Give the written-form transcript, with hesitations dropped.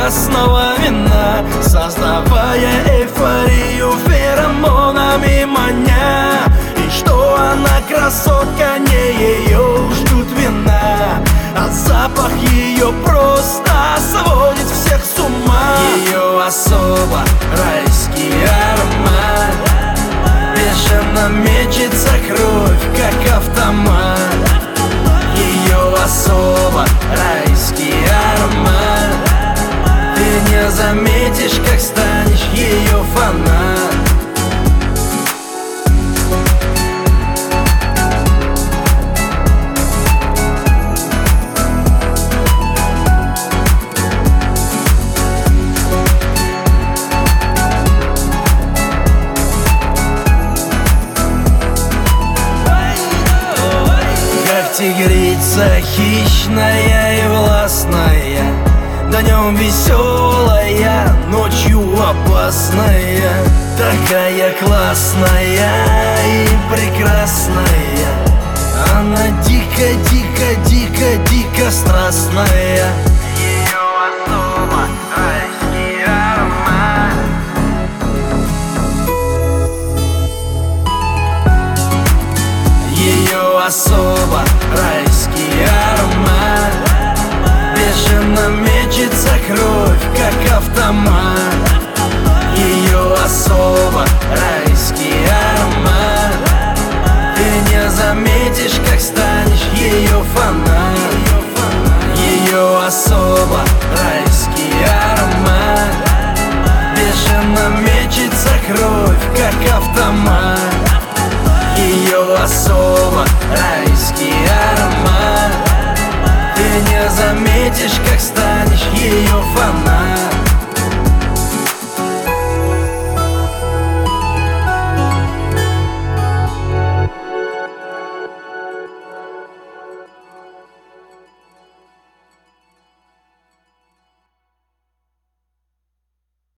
красного вина, создавая эйфорию феромонами маня. И что она красотка, не ее ждут вина, а запах ее просто сводит всех с ума. Ее особо райский аромат, бешено мечется кровь, как автомат. Ее особо райский аромат, ты не заметишь, как станешь ее фанат. Тигрица хищная и властная, днем веселая, ночью опасная. Такая классная и прекрасная, она дико, дико, дико, дико страстная. Ее особо райский аромат, ее особо райский аромат, бешено мечется кровь, как автомат. Ее особо райский аромат, ты не заметишь, как станешь ее фанат. Ее особо райский аромат, бешено мечется кровь, как автомат. Ее особо райский аромат, ты не заметишь, как станешь ее фанат.